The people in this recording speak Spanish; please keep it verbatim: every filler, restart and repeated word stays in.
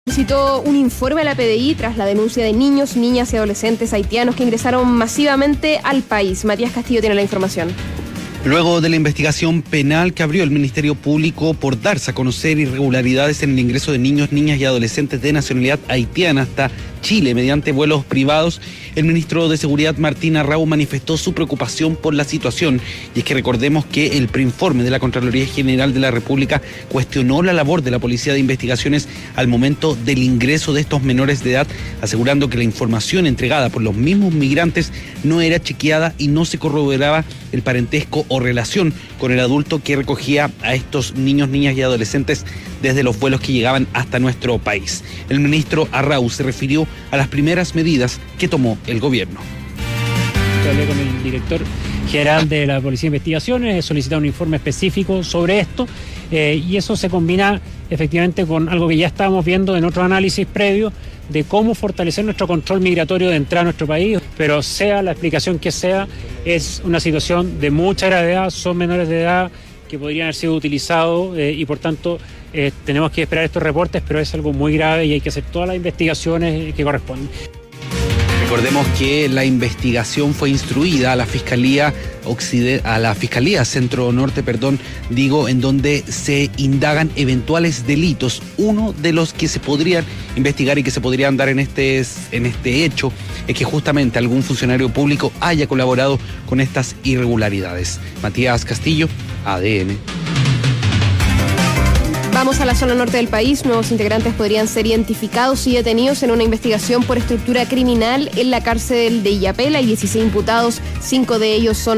Solicitó un informe a la P D I tras la denuncia de niños, niñas y adolescentes haitianos que ingresaron masivamente al país. Matías Castillo tiene la información. Luego de la investigación penal que abrió el Ministerio Público por darse a conocer irregularidades en el ingreso de niños, niñas y adolescentes de nacionalidad haitiana hasta Chile mediante vuelos privados, el ministro de Seguridad Martín Arrau manifestó su preocupación por la situación. Y es que recordemos que el preinforme de la Contraloría General de la República cuestionó la labor de la Policía de Investigaciones al momento del ingreso de estos menores de edad, asegurando que la información entregada por los mismos migrantes no era chequeada y no se corroboraba el parentesco o relación con el adulto que recogía a estos niños, niñas y adolescentes desde los vuelos que llegaban hasta nuestro país. El ministro Arrau se refirió a las primeras medidas que tomó el gobierno. Hablé con el director general de la Policía de Investigaciones, he solicitado un informe específico sobre esto eh, y eso se combina efectivamente con algo que ya estábamos viendo en otro análisis previo de cómo fortalecer nuestro control migratorio de entrada a nuestro país, pero sea la explicación que sea, es una situación de mucha gravedad, son menores de edad que podrían haber sido utilizados eh, y por tanto eh, tenemos que esperar estos reportes, pero es algo muy grave y hay que hacer todas las investigaciones que corresponden. Recordemos que la investigación fue instruida a la Fiscalía Occide- a la Fiscalía Centro Norte, perdón, digo, en donde se indagan eventuales delitos. Uno de los que se podrían investigar y que se podrían dar en este, en este hecho es que justamente algún funcionario público haya colaborado con estas irregularidades. Matías Castillo, A D N. Vamos a la zona norte del país. Nuevos integrantes podrían ser identificados y detenidos en una investigación por estructura criminal en la cárcel de Illapel. Hay dieciséis imputados, cinco de ellos son